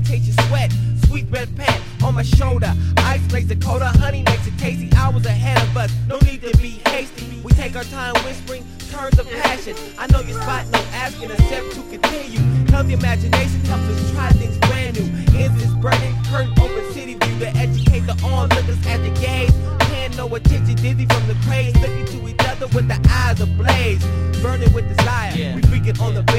taste your sweat. Sweet red pant on my shoulder. Ice makes it colder, honey makes it tasty. Hours ahead of us, no need to be hasty. We take our time whispering, turns of passion. I know your spot, no asking a step to continue. Healthy imagination helps us try things brand new. Ends is burning, curtain open city view to educate the onlookers at the gaze. Paying no attention, dizzy from the praise. Looking to each other with the eyes ablaze. Burning with desire, we freaking on the